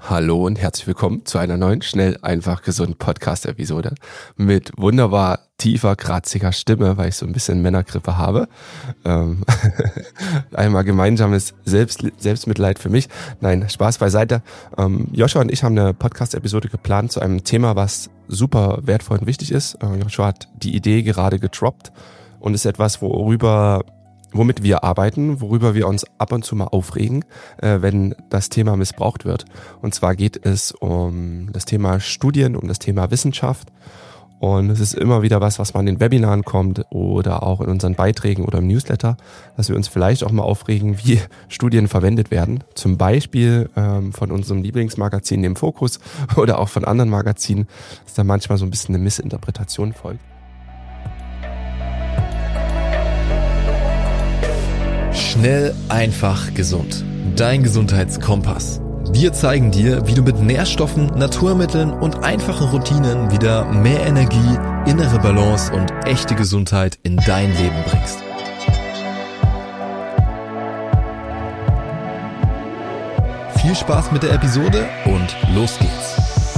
Hallo und herzlich willkommen zu einer neuen Schnell, einfach, gesund Podcast-Episode mit wunderbar tiefer, kratziger Stimme, weil ich so ein bisschen Männergrippe habe. Ähm, Einmal gemeinsames Selbstmitleid für mich. Nein, Spaß beiseite. Joshua und ich haben eine Podcast-Episode geplant zu einem Thema, was super wertvoll und wichtig ist. Joshua hat die Idee gerade gedroppt und ist etwas, womit wir arbeiten, worüber wir uns ab und zu mal aufregen, wenn das Thema missbraucht wird. Und zwar geht es um das Thema Studien, um das Thema Wissenschaft. Und es ist immer wieder was man in den Webinaren kommt oder auch in unseren Beiträgen oder im Newsletter, dass wir uns vielleicht auch mal aufregen, wie Studien verwendet werden. Zum Beispiel von unserem Lieblingsmagazin, dem Fokus, oder auch von anderen Magazinen, dass da manchmal so ein bisschen eine Missinterpretation folgt. Schnell, einfach, gesund. Dein Gesundheitskompass. Wir zeigen dir, wie du mit Nährstoffen, Naturmitteln und einfachen Routinen wieder mehr Energie, innere Balance und echte Gesundheit in dein Leben bringst. Viel Spaß mit der Episode und los geht's.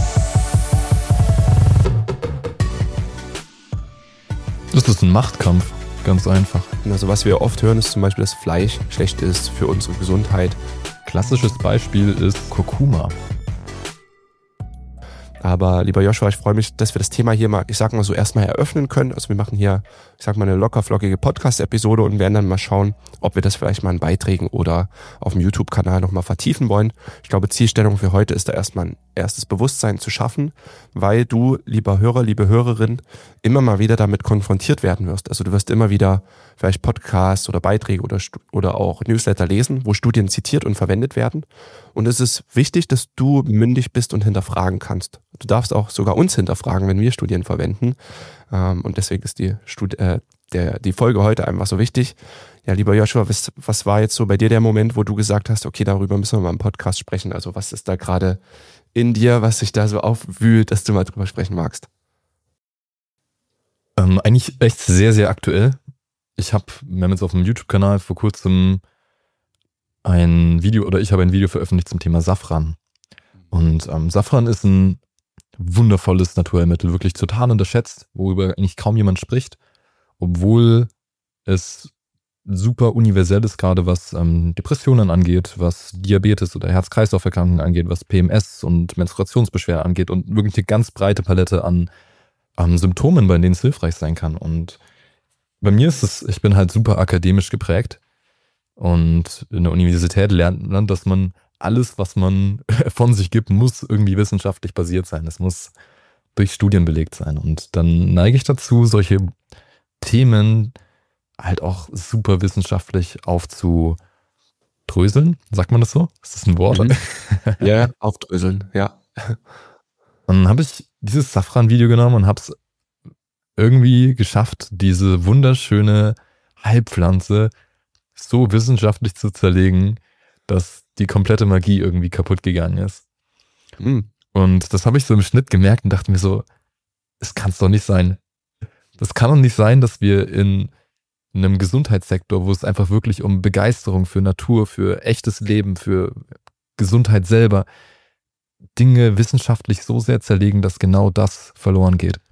Das ist ein Machtkampf, ganz einfach. Also was wir oft hören, ist zum Beispiel, dass Fleisch schlecht ist für unsere Gesundheit. Klassisches Beispiel ist Kurkuma. Aber lieber Joshua, ich freue mich, dass wir das Thema hier mal, ich sag mal so, erstmal eröffnen können. Also wir machen hier, ich sag mal, eine lockerflockige Podcast-Episode und werden dann mal schauen, ob wir das vielleicht mal in Beiträgen oder auf dem YouTube-Kanal nochmal vertiefen wollen. Ich glaube, Zielstellung für heute ist da erstmal ein erstes Bewusstsein zu schaffen, weil du, lieber Hörer, liebe Hörerin, immer mal wieder damit konfrontiert werden wirst. Also du wirst immer wieder vielleicht Podcasts oder Beiträge oder auch Newsletter lesen, wo Studien zitiert und verwendet werden. Und es ist wichtig, dass du mündig bist und hinterfragen kannst. Du darfst auch sogar uns hinterfragen, wenn wir Studien verwenden. Und deswegen ist die Folge heute einfach so wichtig. Ja, lieber Joshua, was war jetzt so bei dir der Moment, wo du gesagt hast, okay, darüber müssen wir mal im Podcast sprechen? Also was ist da gerade in dir, was sich da so aufwühlt, dass du mal drüber sprechen magst? Eigentlich echt sehr, sehr aktuell. Wir haben jetzt auf dem YouTube-Kanal vor kurzem ich habe ein Video veröffentlicht zum Thema Safran. Und Safran ist ein wundervolles Naturheilmittel, wirklich total unterschätzt, worüber eigentlich kaum jemand spricht, obwohl es super universell ist, gerade was Depressionen angeht, was Diabetes oder Herz-Kreislauf-Erkrankungen angeht, was PMS und Menstruationsbeschwerden angeht und wirklich eine ganz breite Palette an Symptomen, bei denen es hilfreich sein kann. Und bei mir ich bin halt super akademisch geprägt und in der Universität lernt man, dass man alles, was man von sich gibt, muss irgendwie wissenschaftlich basiert sein. Es muss durch Studien belegt sein. Und dann neige ich dazu, solche Themen halt auch super wissenschaftlich aufzudröseln. Sagt man das so? Ist das ein Wort? Mhm. Ja, aufdröseln, ja. Dann habe ich dieses Safran-Video genommen und habe es irgendwie geschafft, diese wunderschöne Heilpflanze so wissenschaftlich zu zerlegen, dass die komplette Magie irgendwie kaputt gegangen ist. Mhm. Und das habe ich so im Schnitt gemerkt und dachte mir so, es kann es doch nicht sein. Das kann doch nicht sein, dass wir in einem Gesundheitssektor, wo es einfach wirklich um Begeisterung für Natur, für echtes Leben, für Gesundheit selber, Dinge wissenschaftlich so sehr zerlegen, dass genau das verloren geht.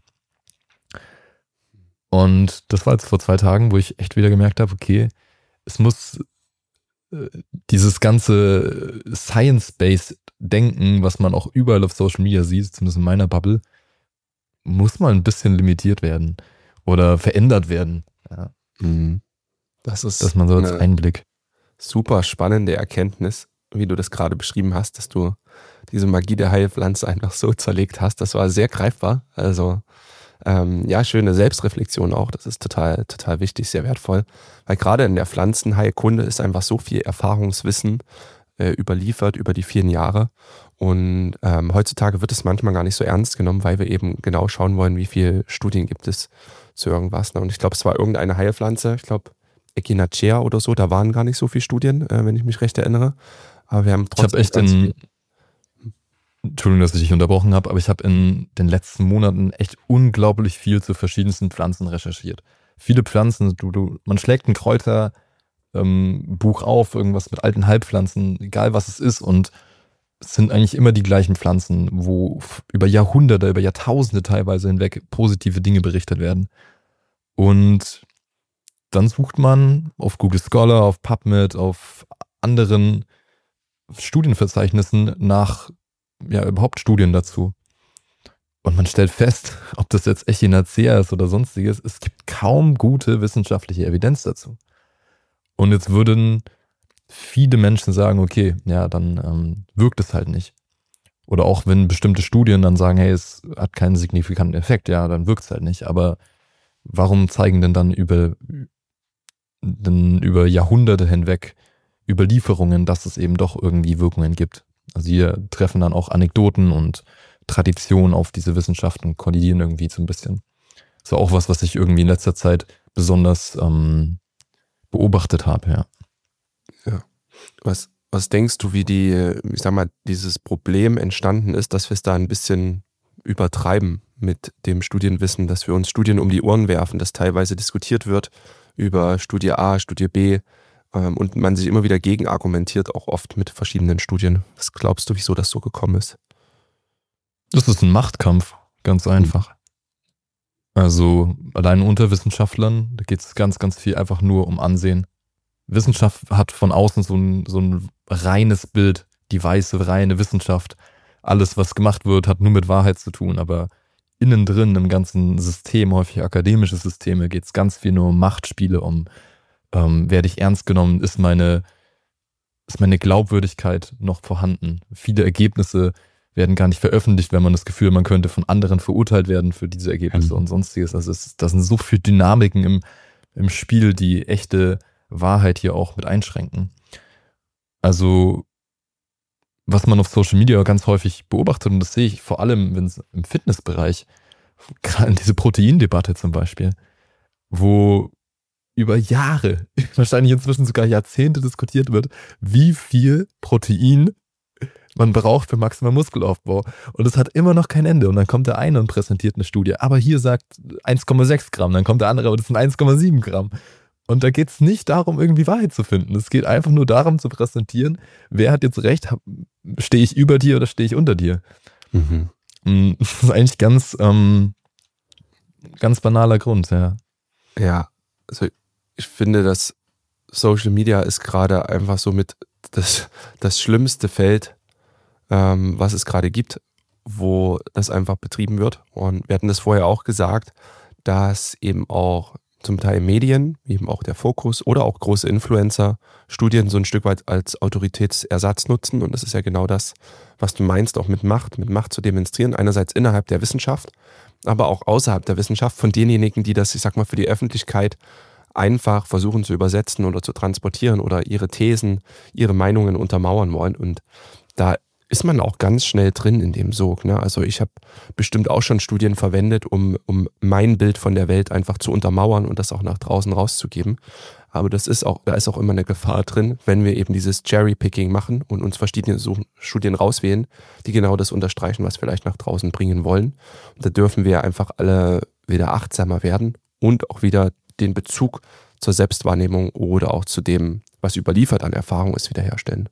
Und das war jetzt vor 2 Tagen, wo ich echt wieder gemerkt habe, okay, es muss dieses ganze Science-Based Denken, was man auch überall auf Social Media sieht, zumindest in meiner Bubble, muss mal ein bisschen limitiert werden oder verändert werden. Ja. Das ist Das mal so als Einblick. Super spannende Erkenntnis, wie du das gerade beschrieben hast, dass du diese Magie der Heilpflanze einfach so zerlegt hast. Das war sehr greifbar. Also ja, schöne Selbstreflexion auch. Das ist total, total wichtig, sehr wertvoll. Weil gerade in der Pflanzenheilkunde ist einfach so viel Erfahrungswissen überliefert über die vielen Jahre. Und heutzutage wird es manchmal gar nicht so ernst genommen, weil wir eben genau schauen wollen, wie viele Studien gibt es zu irgendwas. Und ich glaube, es war irgendeine Heilpflanze, ich glaube Echinacea oder so, da waren gar nicht so viele Studien, wenn ich mich recht erinnere. Aber wir haben trotzdem Entschuldigung, dass ich dich unterbrochen habe, aber ich habe in den letzten Monaten echt unglaublich viel zu verschiedensten Pflanzen recherchiert. Viele Pflanzen, man schlägt ein Kräuterbuch auf, irgendwas mit alten Heilpflanzen, egal was es ist, und es sind eigentlich immer die gleichen Pflanzen, wo über Jahrhunderte, über Jahrtausende teilweise hinweg positive Dinge berichtet werden. Und dann sucht man auf Google Scholar, auf PubMed, auf anderen Studienverzeichnissen nach überhaupt Studien dazu. Und man stellt fest, ob das jetzt Echinacea ist oder sonstiges, es gibt kaum gute wissenschaftliche Evidenz dazu. Und jetzt würden viele Menschen sagen, okay, ja, dann wirkt es halt nicht. Oder auch wenn bestimmte Studien dann sagen, hey, es hat keinen signifikanten Effekt, ja, dann wirkt es halt nicht. Aber warum zeigen denn dann über Jahrhunderte hinweg Überlieferungen, dass es eben doch irgendwie Wirkungen gibt? Also hier treffen dann auch Anekdoten und Traditionen auf diese Wissenschaften, kollidieren irgendwie so ein bisschen. Das war auch was ich irgendwie in letzter Zeit besonders beobachtet habe, ja. Ja. Was denkst du, wie dieses Problem entstanden ist, dass wir es da ein bisschen übertreiben mit dem Studienwissen, dass wir uns Studien um die Ohren werfen, dass teilweise diskutiert wird über Studie A, Studie B und man sich immer wieder gegen argumentiert, auch oft mit verschiedenen Studien. Was glaubst du, wieso das so gekommen ist? Das ist ein Machtkampf, ganz einfach. Also allein unter Wissenschaftlern, da geht es ganz, ganz viel einfach nur um Ansehen. Wissenschaft hat von außen so ein reines Bild, die weiße, reine Wissenschaft. Alles, was gemacht wird, hat nur mit Wahrheit zu tun, aber innen drin im ganzen System, häufig akademische Systeme, geht es ganz viel nur um Machtspiele, werde ich ernst genommen, ist meine Glaubwürdigkeit noch vorhanden. Viele Ergebnisse werden gar nicht veröffentlicht, wenn man das Gefühl hat, man könnte von anderen verurteilt werden für diese Ergebnisse und sonstiges. Also da sind so viele Dynamiken im Spiel, die echte Wahrheit hier auch mit einschränken. Also was man auf Social Media ganz häufig beobachtet, und das sehe ich vor allem, wenn es im Fitnessbereich, gerade in diese Proteindebatte zum Beispiel, wo über Jahre, wahrscheinlich inzwischen sogar Jahrzehnte diskutiert wird, wie viel Protein man braucht für maximalen Muskelaufbau. Und es hat immer noch kein Ende. Und dann kommt der eine und präsentiert eine Studie. Aber hier sagt 1,6 Gramm. Dann kommt der andere, aber das sind 1,7 Gramm. Und da geht es nicht darum, irgendwie Wahrheit zu finden. Es geht einfach nur darum zu präsentieren, wer hat jetzt recht, stehe ich über dir oder stehe ich unter dir. Mhm. Das ist eigentlich ganz banaler Grund, ja. Ja, also ich finde, dass Social Media ist gerade einfach so mit das schlimmste Feld, was es gerade gibt, wo das einfach betrieben wird. Und wir hatten das vorher auch gesagt, dass eben auch zum Teil Medien, wie eben auch der Fokus oder auch große Influencer Studien so ein Stück weit als Autoritätsersatz nutzen. Und das ist ja genau das, was du meinst, auch mit Macht zu demonstrieren. Einerseits innerhalb der Wissenschaft, aber auch außerhalb der Wissenschaft von denjenigen, die das, ich sag mal, für die Öffentlichkeit einfach versuchen zu übersetzen oder zu transportieren oder ihre Thesen, ihre Meinungen untermauern wollen. Und da ist man auch ganz schnell drin in dem Sog. Ne? Also ich habe bestimmt auch schon Studien verwendet, um mein Bild von der Welt einfach zu untermauern und das auch nach draußen rauszugeben. Aber da ist auch immer eine Gefahr drin, wenn wir eben dieses Cherry-Picking machen und uns verschiedene Studien rauswählen, die genau das unterstreichen, was wir vielleicht nach draußen bringen wollen. Und da dürfen wir einfach alle wieder achtsamer werden und auch wieder den Bezug zur Selbstwahrnehmung oder auch zu dem, was überliefert an Erfahrung ist, wiederherstellen.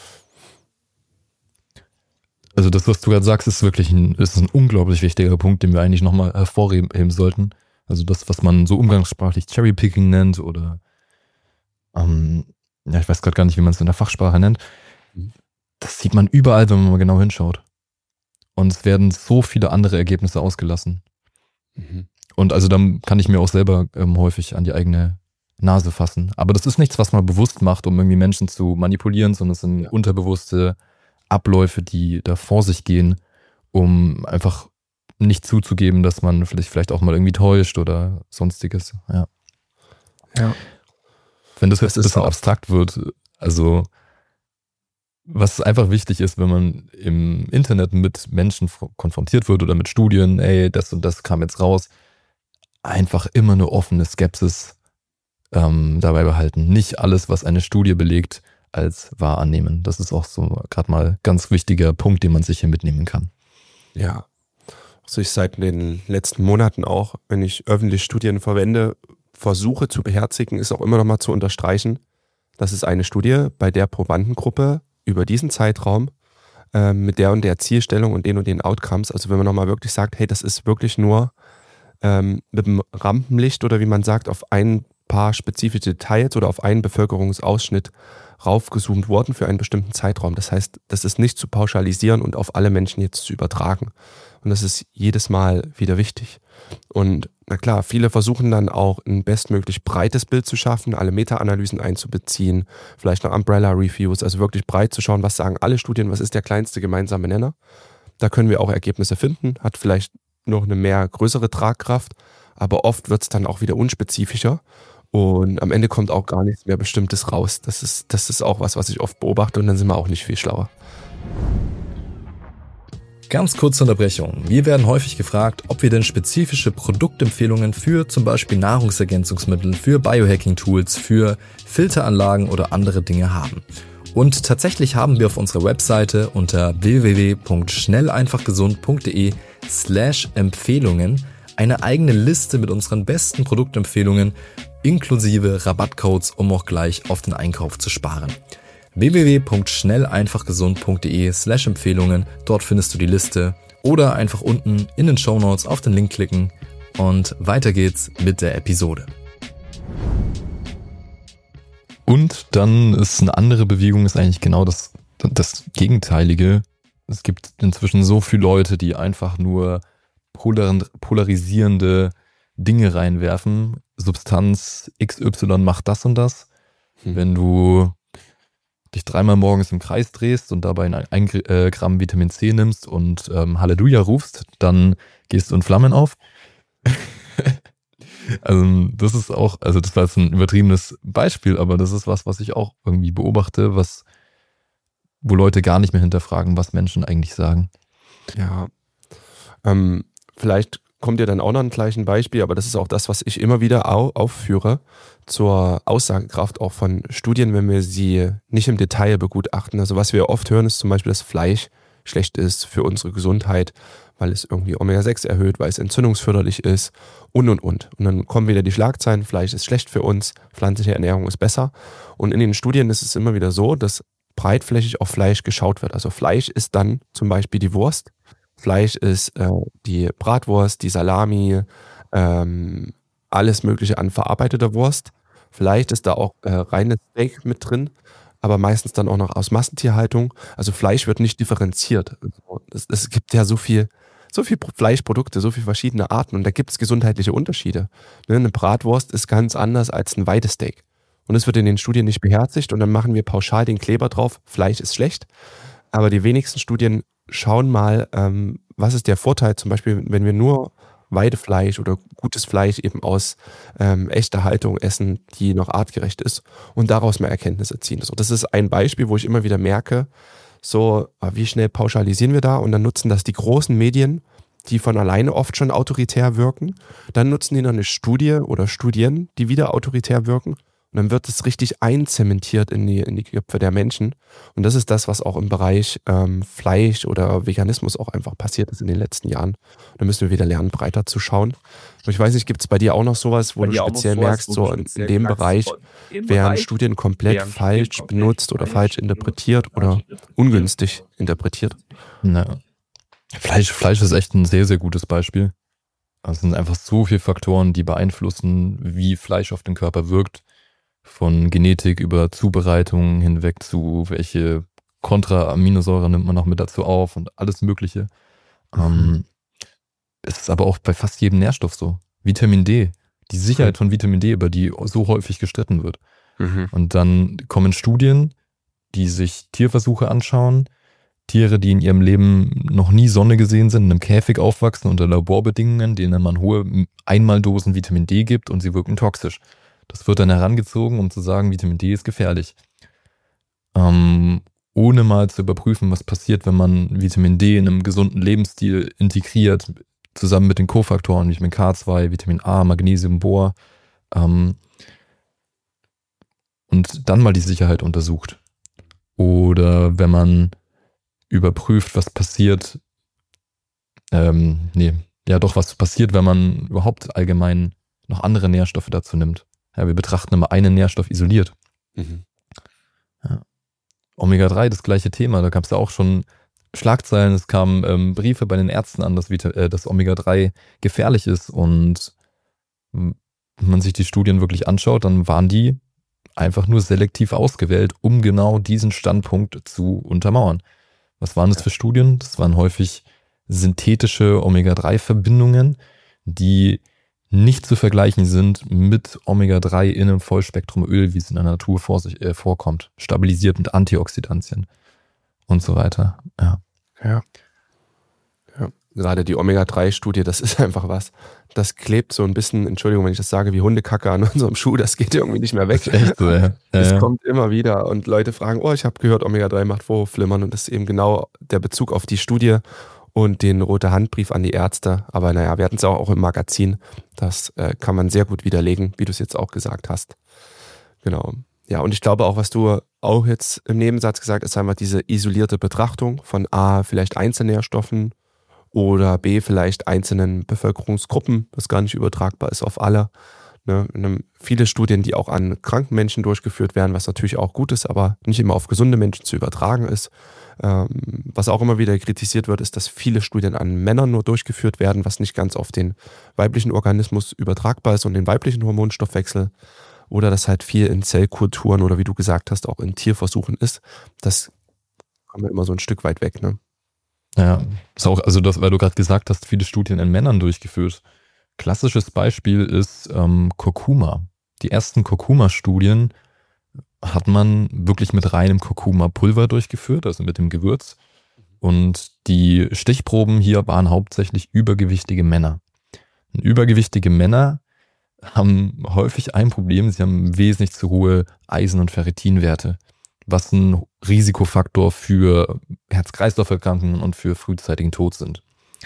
Also das, was du gerade sagst, ist wirklich ein unglaublich wichtiger Punkt, den wir eigentlich nochmal hervorheben sollten. Also das, was man so umgangssprachlich Cherrypicking nennt oder ich weiß gerade gar nicht, wie man es in der Fachsprache nennt. Das sieht man überall, wenn man mal genau hinschaut. Und es werden so viele andere Ergebnisse ausgelassen. Mhm. Und also dann kann ich mir auch selber häufig an die eigene Nase fassen. Aber das ist nichts, was man bewusst macht, um irgendwie Menschen zu manipulieren, sondern es sind unterbewusste Abläufe, die da vor sich gehen, um einfach nicht zuzugeben, dass man vielleicht auch mal irgendwie täuscht oder sonstiges. Ja. Wenn das jetzt ein bisschen abstrakt wird, also was einfach wichtig ist, wenn man im Internet mit Menschen konfrontiert wird oder mit Studien, das und das kam jetzt raus, einfach immer eine offene Skepsis dabei behalten. Nicht alles, was eine Studie belegt, als wahr annehmen. Das ist auch so gerade mal ein ganz wichtiger Punkt, den man sich hier mitnehmen kann. Ja, also ich seit den letzten Monaten auch, wenn ich öffentlich Studien verwende, versuche zu beherzigen, ist auch immer noch mal zu unterstreichen, das ist eine Studie, bei der Probandengruppe über diesen Zeitraum mit der und der Zielstellung und den Outcomes. Also wenn man nochmal wirklich sagt, hey, das ist wirklich nur mit dem Rampenlicht oder wie man sagt, auf ein paar spezifische Details oder auf einen Bevölkerungsausschnitt raufgezoomt worden für einen bestimmten Zeitraum. Das heißt, das ist nicht zu pauschalisieren und auf alle Menschen jetzt zu übertragen. Und das ist jedes Mal wieder wichtig. Und na klar, viele versuchen dann auch ein bestmöglich breites Bild zu schaffen, alle Meta-Analysen einzubeziehen, vielleicht noch Umbrella-Reviews, also wirklich breit zu schauen, was sagen alle Studien, was ist der kleinste gemeinsame Nenner. Da können wir auch Ergebnisse finden, hat vielleicht noch eine mehr größere Tragkraft, aber oft wird es dann auch wieder unspezifischer und am Ende kommt auch gar nichts mehr Bestimmtes raus. Das ist auch was ich oft beobachte und dann sind wir auch nicht viel schlauer. Ganz kurze Unterbrechung. Wir werden häufig gefragt, ob wir denn spezifische Produktempfehlungen für zum Beispiel Nahrungsergänzungsmittel, für Biohacking-Tools, für Filteranlagen oder andere Dinge haben. Und tatsächlich haben wir auf unserer Webseite unter www.schnelleinfachgesund.de/Empfehlungen eine eigene Liste mit unseren besten Produktempfehlungen inklusive Rabattcodes, um auch gleich auf den Einkauf zu sparen. www.schnelleinfachgesund.de/Empfehlungen. Dort findest du die Liste oder einfach unten in den Shownotes auf den Link klicken und weiter geht's mit der Episode. Und dann ist eine andere Bewegung, ist eigentlich genau das Gegenteilige. Es gibt inzwischen so viele Leute, die einfach nur polarisierende Dinge reinwerfen. Substanz XY macht das und das. Wenn du dich 3-mal morgens im Kreis drehst und dabei 1 Gramm Vitamin C nimmst und Halleluja rufst, dann gehst du in Flammen auf. Also das ist auch, also das war jetzt ein übertriebenes Beispiel, aber das ist was ich auch irgendwie beobachte, wo Leute gar nicht mehr hinterfragen, was Menschen eigentlich sagen. Ja, vielleicht kommt dir dann auch noch gleich ein Beispiel, aber das ist auch das, was ich immer wieder aufführe zur Aussagekraft auch von Studien, wenn wir sie nicht im Detail begutachten. Also was wir oft hören, ist zum Beispiel, dass Fleisch schlecht ist für unsere Gesundheit, weil es irgendwie Omega-6 erhöht, weil es entzündungsförderlich ist und. Und dann kommen wieder die Schlagzeilen, Fleisch ist schlecht für uns, pflanzliche Ernährung ist besser. Und in den Studien ist es immer wieder so, dass breitflächig auf Fleisch geschaut wird. Also Fleisch ist dann zum Beispiel die Wurst, Fleisch ist die Bratwurst, die Salami, alles Mögliche an verarbeiteter Wurst. Vielleicht ist da auch reines Steak mit drin, aber meistens dann auch noch aus Massentierhaltung. Also Fleisch wird nicht differenziert. Es gibt ja so viel Fleischprodukte, so viele verschiedene Arten und da gibt es gesundheitliche Unterschiede. Ne, eine Bratwurst ist ganz anders als ein Weidesteak. Und es wird in den Studien nicht beherzigt und dann machen wir pauschal den Kleber drauf, Fleisch ist schlecht. Aber die wenigsten Studien schauen mal, was ist der Vorteil, zum Beispiel, wenn wir nur Weidefleisch oder gutes Fleisch eben aus echter Haltung essen, die noch artgerecht ist und daraus mehr Erkenntnisse ziehen. So, das ist ein Beispiel, wo ich immer wieder merke, so wie schnell pauschalisieren wir da und dann nutzen das die großen Medien, die von alleine oft schon autoritär wirken. Dann nutzen die noch eine Studie oder Studien, die wieder autoritär wirken. Und dann wird es richtig einzementiert in die Köpfe der Menschen. Und das ist das, was auch im Bereich Fleisch oder Veganismus auch einfach passiert ist in den letzten Jahren. Da müssen wir wieder lernen, breiter zu schauen. Und ich weiß nicht, gibt es bei dir auch noch sowas, wo du speziell merkst, so in dem Bereich werden Studien komplett falsch benutzt oder falsch interpretiert oder ungünstig interpretiert? Na, Fleisch ist echt ein sehr, sehr gutes Beispiel. Es sind einfach so viele Faktoren, die beeinflussen, wie Fleisch auf den Körper wirkt. Von Genetik über Zubereitung hinweg zu welche Kontra-Aminosäure nimmt man noch mit dazu auf und alles Mögliche. Es ist aber auch bei fast jedem Nährstoff so. Vitamin D, die Sicherheit von Vitamin D, über die so häufig gestritten wird. Und dann kommen Studien, die sich Tierversuche anschauen, Tiere, die in ihrem Leben noch nie Sonne gesehen sind, in einem Käfig aufwachsen unter Laborbedingungen, denen man hohe Einmaldosen Vitamin D gibt und sie wirken toxisch. Das wird dann herangezogen, um zu sagen, Vitamin D ist gefährlich. Ohne mal zu überprüfen, was passiert, wenn man Vitamin D in einem gesunden Lebensstil integriert, zusammen mit den Kofaktoren, Vitamin K2, Vitamin A, Magnesium, Bohr. Und dann mal die Sicherheit untersucht. Oder wenn man überprüft, was passiert, was passiert, wenn man überhaupt allgemein noch andere Nährstoffe dazu nimmt. Ja, wir betrachten immer einen Nährstoff isoliert. Ja. Omega-3, das gleiche Thema. Da gab es ja auch schon Schlagzeilen, es kamen Briefe bei den Ärzten an, dass Omega-3 gefährlich ist, und wenn man sich die Studien wirklich anschaut, dann waren die einfach nur selektiv ausgewählt, um genau diesen Standpunkt zu untermauern. Was waren das für Studien? Das waren häufig synthetische Omega-3-Verbindungen, die nicht zu vergleichen sind mit Omega-3 in einem Vollspektrumöl, wie es in der Natur vorkommt, stabilisiert mit Antioxidantien und so weiter. Ja. Gerade die Omega-3-Studie, das ist einfach was. Das klebt so ein bisschen, Entschuldigung, wenn ich das sage, wie Hundekacke an unserem Schuh. Das geht irgendwie nicht mehr weg. Das ist echt so, ja. Es kommt immer wieder und Leute fragen, ich habe gehört, Omega-3 macht Vorhofflimmern, und das ist eben genau der Bezug auf die Studie und den rote Handbrief an die Ärzte. Aber naja, wir hatten es auch im Magazin. Das kann man sehr gut widerlegen, wie du es jetzt auch gesagt hast. Genau. Ja, und ich glaube auch, was du auch jetzt im Nebensatz gesagt hast, ist einfach diese isolierte Betrachtung von A, vielleicht Einzelnährstoffen oder B, vielleicht einzelnen Bevölkerungsgruppen, das gar nicht übertragbar ist auf alle. Ne? Viele Studien, die auch an kranken Menschen durchgeführt werden, was natürlich auch gut ist, aber nicht immer auf gesunde Menschen zu übertragen ist. Was auch immer wieder kritisiert wird, ist, dass viele Studien an Männern nur durchgeführt werden, was nicht ganz auf den weiblichen Organismus übertragbar ist und den weiblichen Hormonstoffwechsel. Oder dass halt viel in Zellkulturen oder wie du gesagt hast, auch in Tierversuchen ist. Das kommt ja immer so ein Stück weit weg, ne? Ja, ist auch, also das, weil du gerade gesagt hast, viele Studien in Männern durchgeführt. Klassisches Beispiel ist Kurkuma. Die ersten Kurkuma-Studien hat man wirklich mit reinem Kurkuma-Pulver durchgeführt, also mit dem Gewürz. Und die Stichproben hier waren hauptsächlich übergewichtige Männer. Und übergewichtige Männer haben häufig ein Problem, sie haben wesentlich zu hohe Eisen- und Ferritinwerte, was ein Risikofaktor für Herz-Kreislauf-Erkrankungen und für frühzeitigen Tod sind.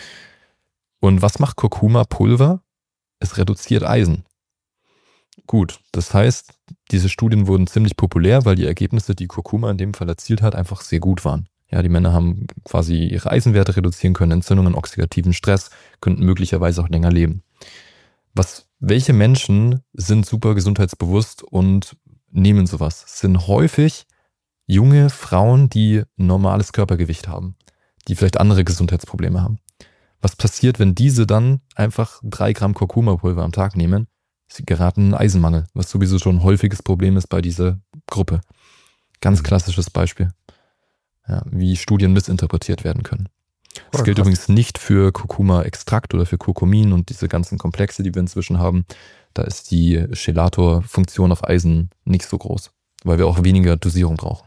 Und was macht Kurkuma-Pulver? Es reduziert Eisen. Gut, das heißt, diese Studien wurden ziemlich populär, weil die Ergebnisse, die Kurkuma in dem Fall erzielt hat, einfach sehr gut waren. Ja, die Männer haben quasi ihre Eisenwerte reduzieren können, Entzündungen, oxidativen Stress, könnten möglicherweise auch länger leben. Welche Menschen sind super gesundheitsbewusst und nehmen sowas? Es sind häufig junge Frauen, die normales Körpergewicht haben, die vielleicht andere Gesundheitsprobleme haben. Was passiert, wenn diese dann einfach 3 Gramm Kurkuma-Pulver am Tag nehmen? Sie geraten in Eisenmangel, was sowieso schon ein häufiges Problem ist bei dieser Gruppe. Ganz klassisches Beispiel, ja, wie Studien missinterpretiert werden können. Das gilt übrigens nicht für Kurkuma-Extrakt oder für Kurkumin und diese ganzen Komplexe, die wir inzwischen haben. Da ist die Chelator-Funktion auf Eisen nicht so groß, weil wir auch weniger Dosierung brauchen.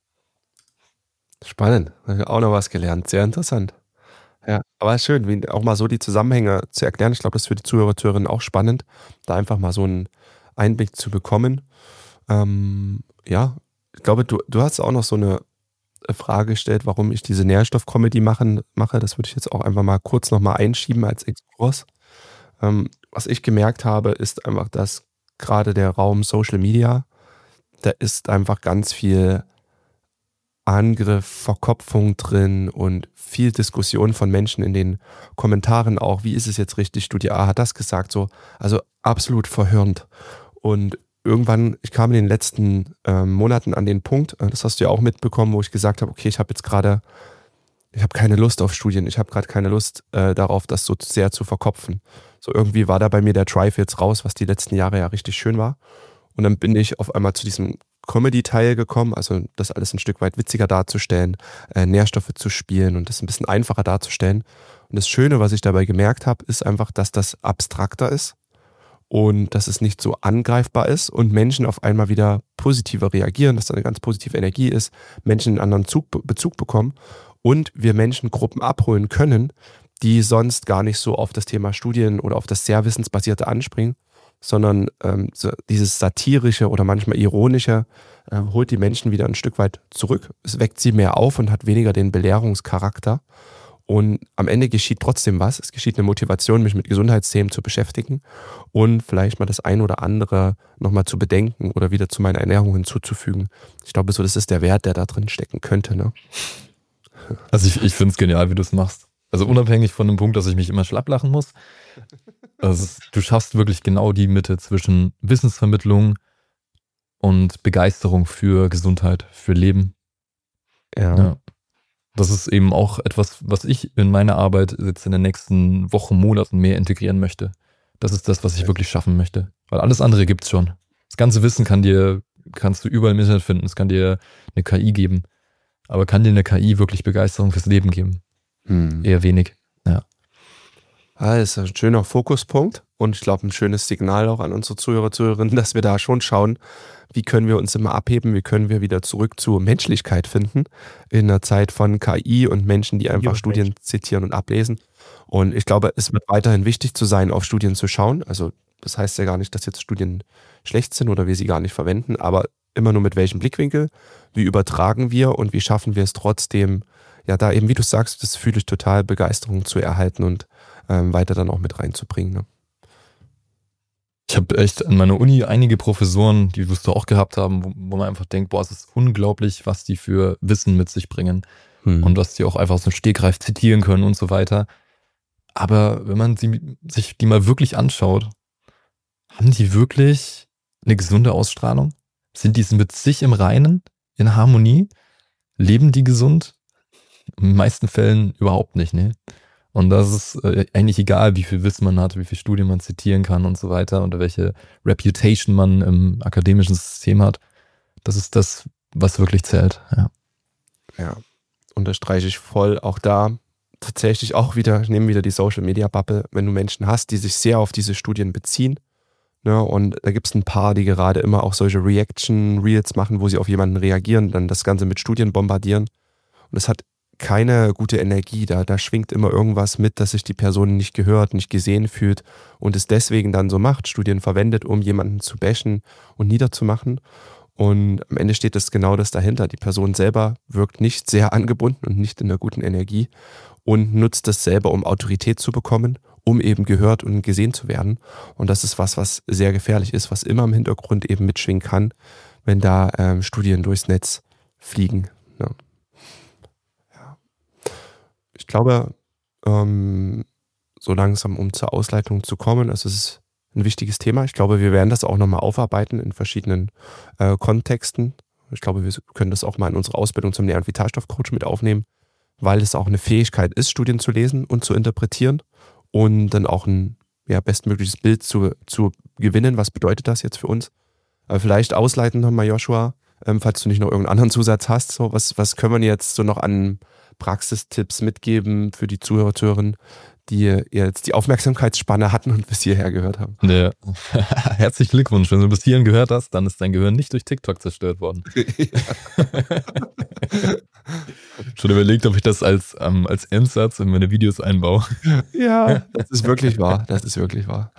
Spannend, auch noch was gelernt, sehr interessant. Ja, aber schön, auch mal so die Zusammenhänge zu erklären. Ich glaube, das ist für die Zuhörer, Zuhörerinnen auch spannend, da einfach mal so einen Einblick zu bekommen. Ja, ich glaube, du hast auch noch so eine Frage gestellt, warum ich diese Nährstoff-Comedy mache. Das würde ich jetzt auch einfach mal kurz nochmal einschieben als Exkurs. Was ich gemerkt habe, ist einfach, dass gerade der Raum Social Media, da ist einfach ganz viel Angriff, Verkopfung drin und viel Diskussion von Menschen in den Kommentaren auch. Wie ist es jetzt richtig? Studie A hat das gesagt, so. Also absolut verhörend. Und irgendwann, ich kam in den letzten Monaten an den Punkt, das hast du ja auch mitbekommen, wo ich gesagt habe, okay, ich habe keine Lust auf Studien, ich habe gerade keine Lust darauf, das so sehr zu verkopfen. So irgendwie war da bei mir der Drive jetzt raus, was die letzten Jahre ja richtig schön war. Und dann bin ich auf einmal zu diesem Comedy-Teil gekommen, also das alles ein Stück weit witziger darzustellen, Nährstoffe zu spielen und das ein bisschen einfacher darzustellen. Und das Schöne, was ich dabei gemerkt habe, ist einfach, dass das abstrakter ist und dass es nicht so angreifbar ist und Menschen auf einmal wieder positiver reagieren, dass da eine ganz positive Energie ist, Menschen einen anderen Bezug bekommen und wir Menschengruppen abholen können, die sonst gar nicht so auf das Thema Studien oder auf das sehr wissensbasierte anspringen, sondern so dieses satirische oder manchmal ironische holt die Menschen wieder ein Stück weit zurück. Es weckt sie mehr auf und hat weniger den Belehrungscharakter. Und am Ende geschieht trotzdem was. Es geschieht eine Motivation, mich mit Gesundheitsthemen zu beschäftigen und vielleicht mal das ein oder andere nochmal zu bedenken oder wieder zu meiner Ernährung hinzuzufügen. Ich glaube, so das ist der Wert, der da drin stecken könnte. Ne? Also ich finde es genial, wie du es machst. Also unabhängig von dem Punkt, dass ich mich immer schlapp lachen muss. Also du schaffst wirklich genau die Mitte zwischen Wissensvermittlung und Begeisterung für Gesundheit, für Leben. Ja. Das ist eben auch etwas, was ich in meine Arbeit jetzt in den nächsten Wochen, Monaten mehr integrieren möchte. Das ist das, was ich wirklich schaffen möchte. Weil alles andere gibt's schon. Das ganze Wissen kannst du überall im Internet finden. Es kann dir eine KI geben. Aber kann dir eine KI wirklich Begeisterung fürs Leben geben? Eher wenig, ja. Das ist ein schöner Fokuspunkt und ich glaube ein schönes Signal auch an unsere Zuhörer, Zuhörerinnen, dass wir da schon schauen, wie können wir uns immer abheben, wie können wir wieder zurück zur Menschlichkeit finden in einer Zeit von KI und Menschen, die einfach Studien zitieren und ablesen. Und ich glaube, es wird weiterhin wichtig zu sein, auf Studien zu schauen. Also das heißt ja gar nicht, dass jetzt Studien schlecht sind oder wir sie gar nicht verwenden, aber immer nur mit welchem Blickwinkel, wie übertragen wir und wie schaffen wir es trotzdem, ja da eben, wie du sagst, das fühle ich total, Begeisterung zu erhalten und weiter dann auch mit reinzubringen. Ne? Ich habe echt an meiner Uni einige Professoren, die wirst du auch gehabt haben, wo man einfach denkt, boah, es ist unglaublich, was die für Wissen mit sich bringen und was die auch einfach so Stegreif zitieren können und so weiter. Aber wenn man sich die mal wirklich anschaut, haben die wirklich eine gesunde Ausstrahlung? Sind die mit sich im Reinen, in Harmonie? Leben die gesund? In den meisten Fällen überhaupt nicht, ne? Und das ist eigentlich egal, wie viel Wissen man hat, wie viel Studien man zitieren kann und so weiter oder welche Reputation man im akademischen System hat. Das ist das, was wirklich zählt. Ja, unterstreiche ich voll. Auch da tatsächlich auch wieder, ich nehme wieder die Social-Media-Bubble, wenn du Menschen hast, die sich sehr auf diese Studien beziehen. Ne, und da gibt es ein paar, die gerade immer auch solche Reaction-Reels machen, wo sie auf jemanden reagieren, dann das Ganze mit Studien bombardieren. Und es hat keine gute Energie, da schwingt immer irgendwas mit, dass sich die Person nicht gehört, nicht gesehen fühlt und es deswegen dann so macht, Studien verwendet, um jemanden zu bashen und niederzumachen. Und am Ende steht das genau das dahinter. Die Person selber wirkt nicht sehr angebunden und nicht in einer guten Energie und nutzt das selber, um Autorität zu bekommen, um eben gehört und gesehen zu werden. Und das ist was sehr gefährlich ist, was immer im Hintergrund eben mitschwingen kann, wenn da Studien durchs Netz fliegen. Ja. Ich glaube, so langsam, um zur Ausleitung zu kommen, es ist ein wichtiges Thema. Ich glaube, wir werden das auch nochmal aufarbeiten in verschiedenen Kontexten. Ich glaube, wir können das auch mal in unsere Ausbildung zum Nähr- und Vitalstoffcoach mit aufnehmen, weil es auch eine Fähigkeit ist, Studien zu lesen und zu interpretieren und dann auch ein bestmögliches Bild zu gewinnen. Was bedeutet das jetzt für uns? Vielleicht ausleiten nochmal, Joshua, falls du nicht noch irgendeinen anderen Zusatz hast. So, was können wir jetzt so noch an Praxistipps mitgeben für die Zuhörer, Zuhörerinnen, die jetzt die Aufmerksamkeitsspanne hatten und bis hierher gehört haben? Ja. Herzlichen Glückwunsch. Wenn du bis hierhin gehört hast, dann ist dein Gehirn nicht durch TikTok zerstört worden. Schon überlegt, ob ich das als Endsatz in meine Videos einbaue. Ja, das ist wirklich wahr. Das ist wirklich wahr.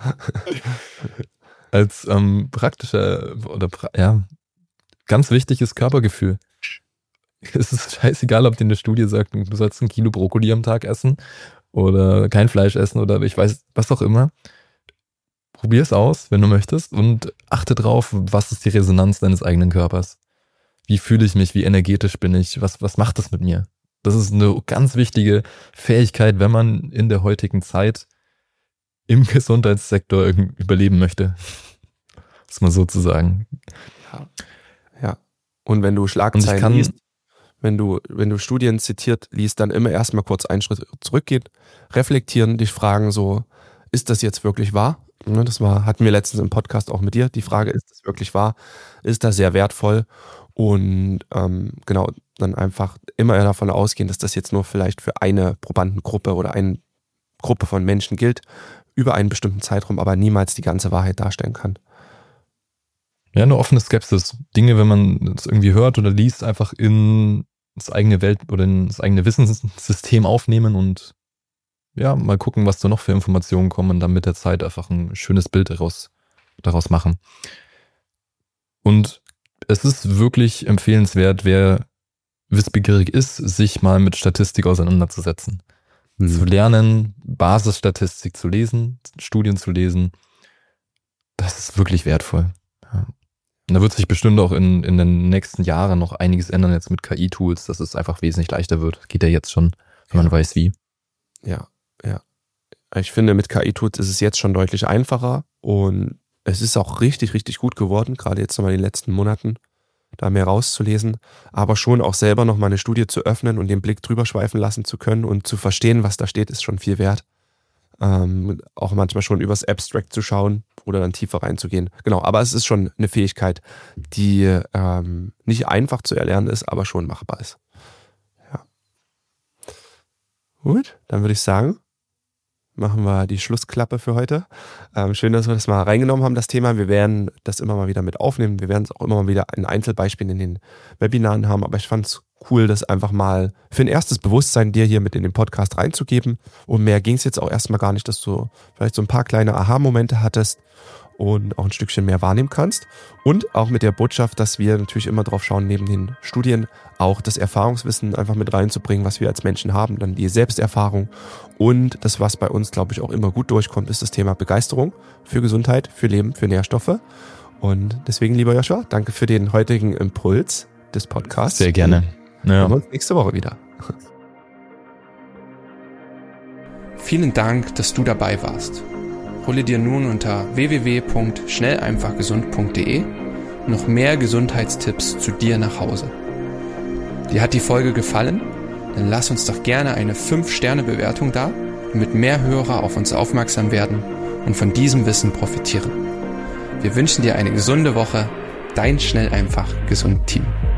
Als praktischer oder ganz wichtiges Körpergefühl. Es ist scheißegal, ob dir eine Studie sagt, du sollst 1 Kilo Brokkoli am Tag essen oder kein Fleisch essen oder ich weiß, was auch immer. Probier es aus, wenn du möchtest und achte drauf, was ist die Resonanz deines eigenen Körpers. Wie fühle ich mich, wie energetisch bin ich, was macht das mit mir? Das ist eine ganz wichtige Fähigkeit, wenn man in der heutigen Zeit im Gesundheitssektor überleben möchte. Das mal so zu sagen. Ja. Und wenn du Schlagzeilen liest, wenn du Studien zitiert liest, dann immer erstmal kurz einen Schritt zurückgehen, reflektieren, dich fragen so, ist das jetzt wirklich wahr? Hatten wir letztens im Podcast auch mit dir. Die Frage, ist das wirklich wahr? Ist das sehr wertvoll? Und genau, dann einfach immer davon ausgehen, dass das jetzt nur vielleicht für eine Probandengruppe oder eine Gruppe von Menschen gilt, über einen bestimmten Zeitraum, aber niemals die ganze Wahrheit darstellen kann. Ja, eine offene Skepsis. Dinge, wenn man es irgendwie hört oder liest, einfach in das eigene Welt oder in das eigene Wissenssystem aufnehmen und ja, mal gucken, was da noch für Informationen kommen und dann mit der Zeit einfach ein schönes Bild daraus machen. Und es ist wirklich empfehlenswert, wer wissbegierig ist, sich mal mit Statistik auseinanderzusetzen. Zu lernen, Basisstatistik zu lesen, Studien zu lesen, das ist wirklich wertvoll. Ja. Und da wird sich bestimmt auch in den nächsten Jahren noch einiges ändern jetzt mit KI-Tools, dass es einfach wesentlich leichter wird. Geht ja jetzt schon, wenn man weiß wie. Ja. Ich finde, mit KI-Tools ist es jetzt schon deutlich einfacher und es ist auch richtig, richtig gut geworden, gerade jetzt nochmal in den letzten Monaten. da mehr rauszulesen, aber schon auch selber nochmal eine Studie zu öffnen und den Blick drüber schweifen lassen zu können und zu verstehen, was da steht, ist schon viel wert. Auch manchmal schon übers Abstract zu schauen oder dann tiefer reinzugehen. Genau, aber es ist schon eine Fähigkeit, die nicht einfach zu erlernen ist, aber schon machbar ist. Ja. Gut, dann würde ich sagen, machen wir die Schlussklappe für heute. Schön, dass wir das mal reingenommen haben, das Thema. Wir werden das immer mal wieder mit aufnehmen. Wir werden es auch immer mal wieder in Einzelbeispielen in den Webinaren haben. Aber ich fand es cool, das einfach mal für ein erstes Bewusstsein dir hier mit in den Podcast reinzugeben. Und mehr ging es jetzt auch erstmal gar nicht, dass du vielleicht so ein paar kleine Aha-Momente hattest und auch ein Stückchen mehr wahrnehmen kannst. Und auch mit der Botschaft, dass wir natürlich immer drauf schauen, neben den Studien auch das Erfahrungswissen einfach mit reinzubringen, was wir als Menschen haben, dann die Selbsterfahrung. Und das, was bei uns, glaube ich, auch immer gut durchkommt, ist das Thema Begeisterung für Gesundheit, für Leben, für Nährstoffe. Und deswegen, lieber Joshua, danke für den heutigen Impuls des Podcasts. Sehr gerne. Ja. Wir sehen uns nächste Woche wieder. Vielen Dank, dass du dabei warst. Hole dir nun unter www.schnelleinfachgesund.de noch mehr Gesundheitstipps zu dir nach Hause. Dir hat die Folge gefallen? Dann lass uns doch gerne eine 5-Sterne-Bewertung da, damit mehr Hörer auf uns aufmerksam werden und von diesem Wissen profitieren. Wir wünschen dir eine gesunde Woche. Dein Schnell einfach gesund Team.